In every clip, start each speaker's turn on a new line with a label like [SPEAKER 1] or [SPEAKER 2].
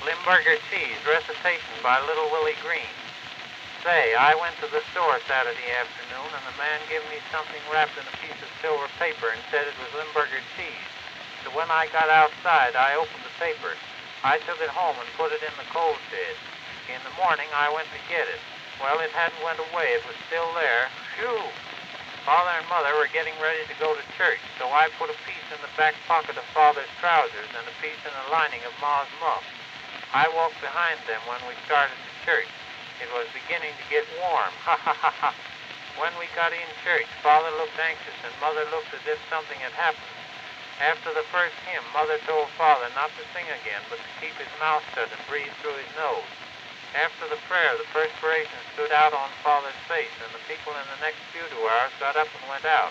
[SPEAKER 1] Limburger cheese, recitation by Little Willie Green. Say, I went to the store Saturday afternoon, and the man gave me something wrapped in a piece of silver paper and said it was Limburger cheese. So when I got outside, I opened the paper. I took it home and put it in the coal shed. In the morning, I went to get it. Well, it hadn't went away. It was still there. Phew! Father and Mother were getting ready to go to church, so I put a piece in the back pocket of Father's trousers and a piece in the lining of Ma's muff. I walked behind them when we started to church. It was beginning to get warm. Ha ha ha ha. When we got in church, Father looked anxious and Mother looked as if something had happened. After the first hymn, Mother told Father not to sing again, but to keep his mouth shut and breathe through his nose. After the prayer, the perspiration stood out on Father's face, and the people in the next pew to ours got up and went out.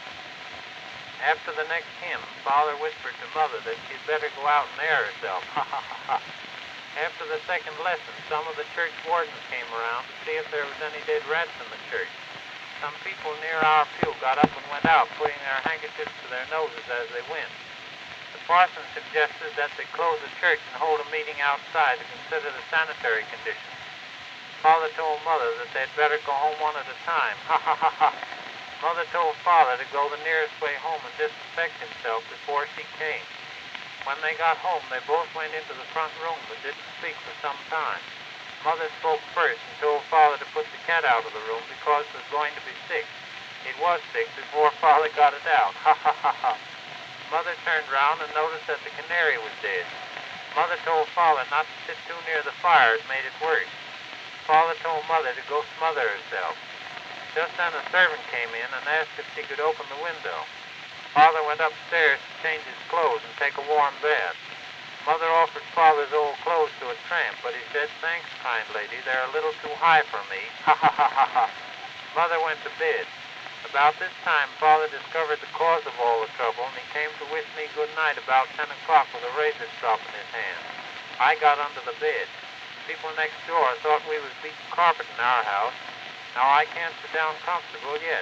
[SPEAKER 1] After the next hymn, Father whispered to Mother that she'd better go out and air herself. Ha ha ha ha. After the second lesson, some of the church wardens came around to see if there was any dead rats in the church. Some people near our pew got up and went out, putting their handkerchiefs to their noses as they went. The parson suggested that they close the church and hold a meeting outside to consider the sanitary conditions. Father told Mother that they'd better go home one at a time. Ha ha ha ha. Mother told Father to go the nearest way home and disinfect himself before she came. When they got home, they both went into the front room but didn't speak for some time. Mother spoke first and told Father to put the cat out of the room because it was going to be sick. It was sick before Father got it out. Ha ha ha ha. Mother turned round and noticed that the canary was dead. Mother told Father not to sit too near the fire. It made it worse. Father told Mother to go smother herself. Just then a servant came in and asked if she could open the window. Father went upstairs to change his clothes and take a warm bath. Mother offered Father's old clothes to a tramp, but he said, "Thanks, kind lady, they're a little too high for me." Ha ha ha ha ha. Mother went to bed. About this time, Father discovered the cause of all the trouble, and he came to wish me good night about 10 o'clock with a razor strop in his hand. I got under the bed. People next door thought we was beating carpet in our house. Now I can't sit down comfortable yet.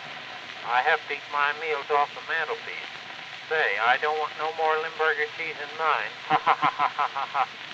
[SPEAKER 1] I have to eat my meals off the mantelpiece. Say, I don't want no more Limburger cheese in mine. Ha ha ha ha ha ha.